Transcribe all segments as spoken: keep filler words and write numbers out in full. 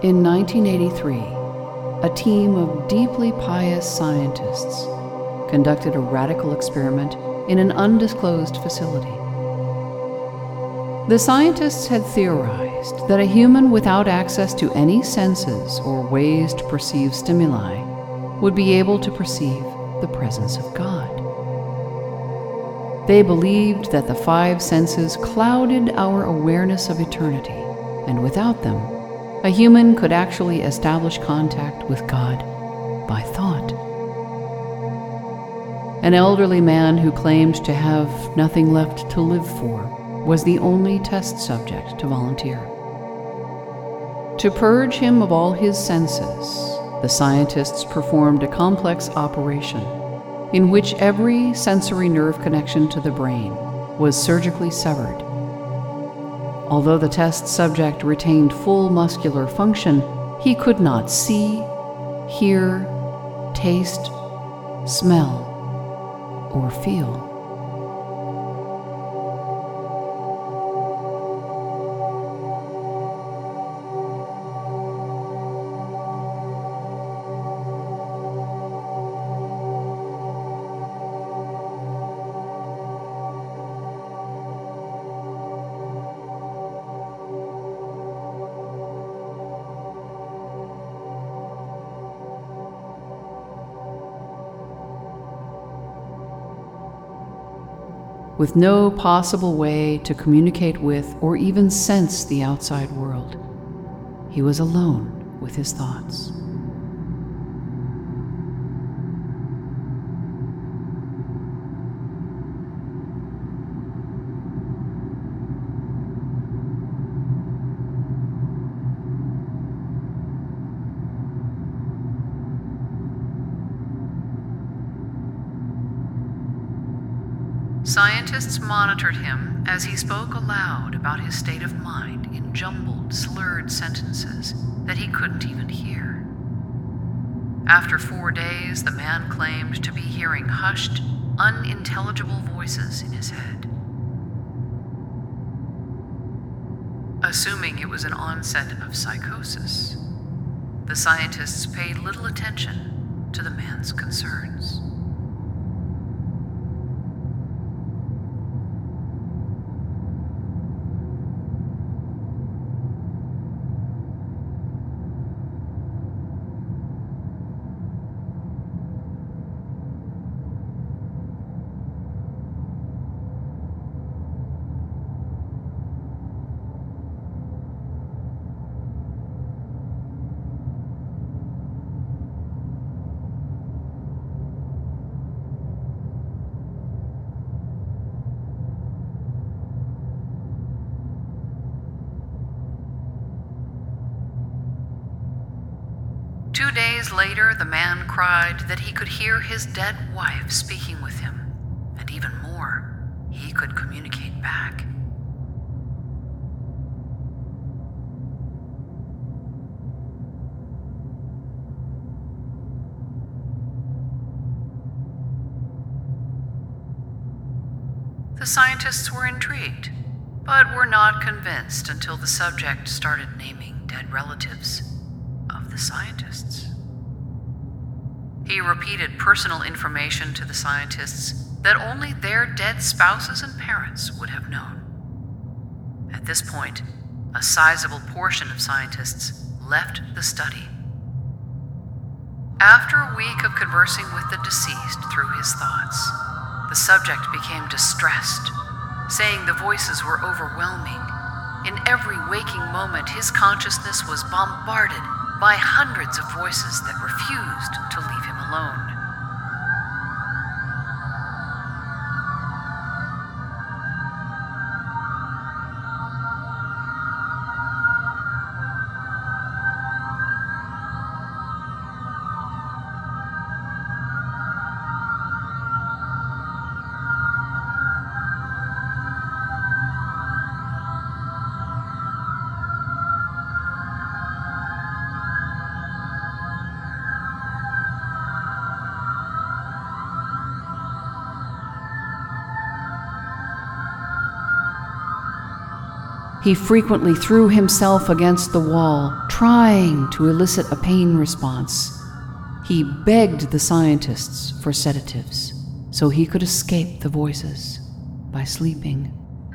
In nineteen eighty-three, a team of deeply pious scientists conducted a radical experiment in an undisclosed facility. The scientists had theorized that a human without access to any senses or ways to perceive stimuli would be able to perceive the presence of God. They believed that the five senses clouded our awareness of eternity, and without them, a human could actually establish contact with God by thought. An elderly man who claimed to have nothing left to live for was the only test subject to volunteer. To purge him of all his senses, the scientists performed a complex operation in which every sensory nerve connection to the brain was surgically severed. Although the test subject retained full muscular function, he could not see, hear, taste, smell, or feel. With no possible way to communicate with or even sense the outside world, he was alone with his thoughts. Scientists monitored him as he spoke aloud about his state of mind in jumbled, slurred sentences that he couldn't even hear. After four days, the man claimed to be hearing hushed, unintelligible voices in his head. Assuming it was an onset of psychosis, the scientists paid little attention to the man's concerns. Two days later, the man cried that he could hear his dead wife speaking with him, and even more, he could communicate back. The scientists were intrigued, but were not convinced until the subject started naming dead relatives of the scientists. He repeated personal information to the scientists that only their dead spouses and parents would have known. At this point, a sizable portion of scientists left the study. After a week of conversing with the deceased through his thoughts, the subject became distressed, saying the voices were overwhelming. In every waking moment, his consciousness was bombarded by hundreds of voices that refused to leave him alone. He frequently threw himself against the wall, trying to elicit a pain response. He begged the scientists for sedatives so he could escape the voices by sleeping.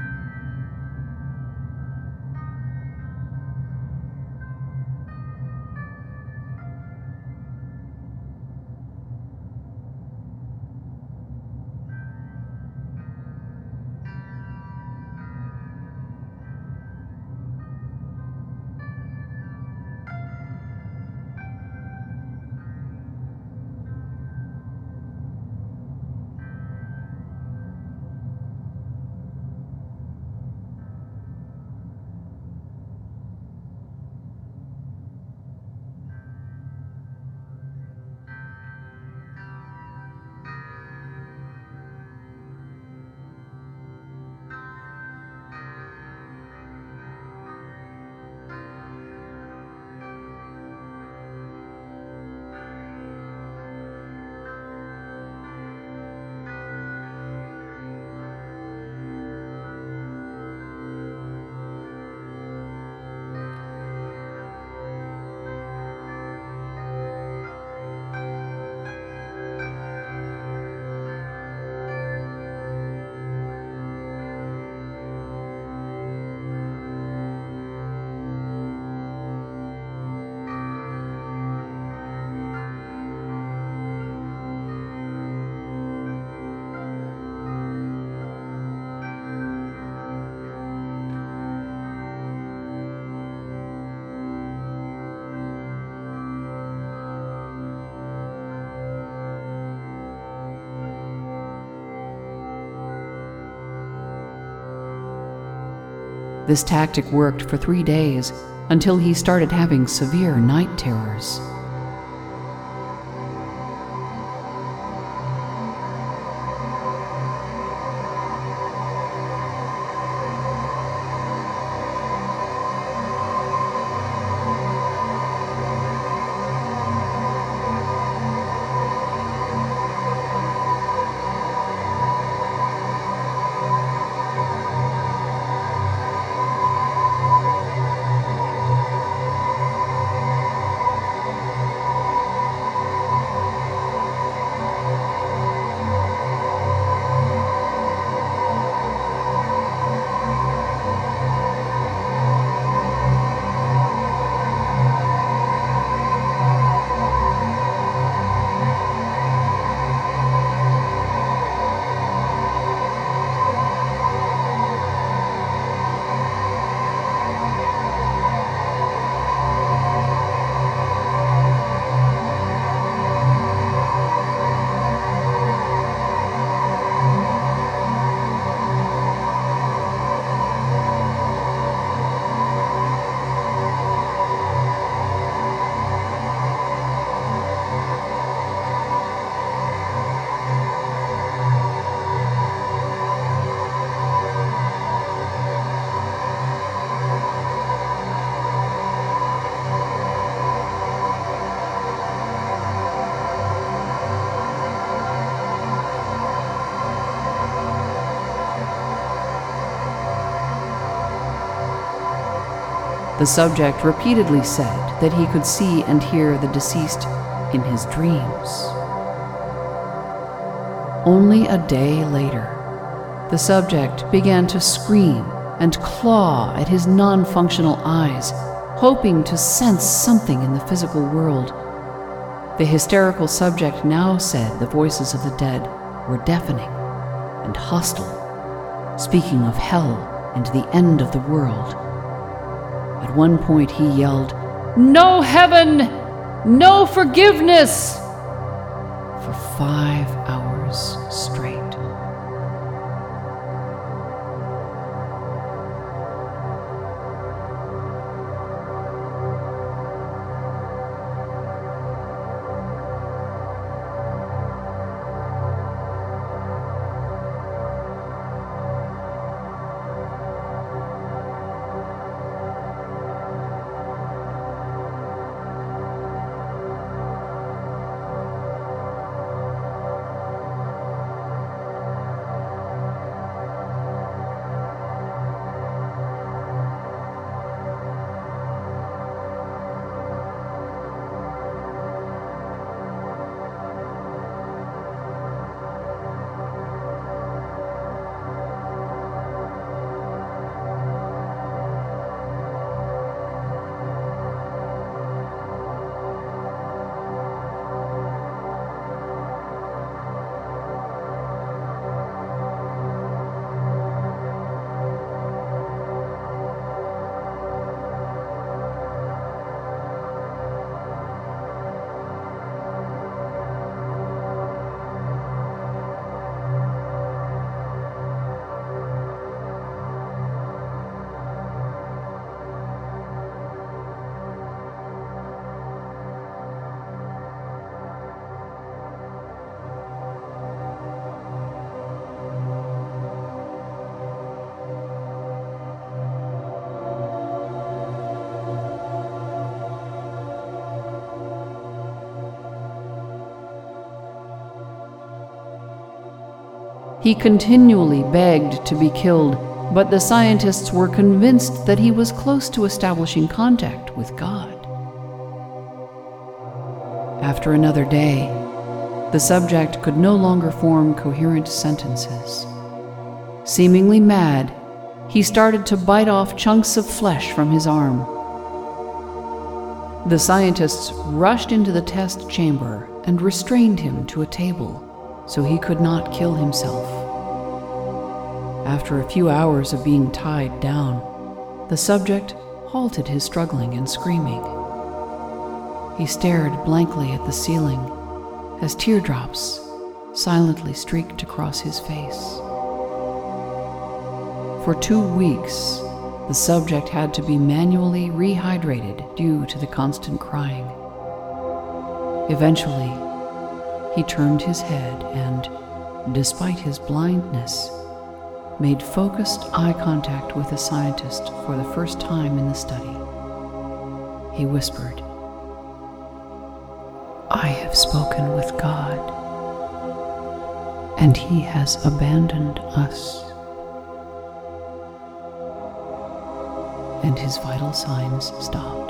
This tactic worked for three days until he started having severe night terrors. The subject repeatedly said that he could see and hear the deceased in his dreams. Only a day later, the subject began to scream and claw at his non-functional eyes, hoping to sense something in the physical world. The hysterical subject now said the voices of the dead were deafening and hostile, speaking of hell and the end of the world. At one point he yelled, "No heaven! No forgiveness!" for five hours straight. He continually begged to be killed, but the scientists were convinced that he was close to establishing contact with God. After another day, the subject could no longer form coherent sentences. Seemingly mad, he started to bite off chunks of flesh from his arm. The scientists rushed into the test chamber and restrained him to a table so he could not kill himself. After a few hours of being tied down, the subject halted his struggling and screaming. He stared blankly at the ceiling as teardrops silently streaked across his face. For two weeks, the subject had to be manually rehydrated due to the constant crying. Eventually, he turned his head and, despite his blindness, made focused eye contact with the scientist for the first time in the study. He whispered, "I have spoken with God, and He has abandoned us." And his vital signs stopped.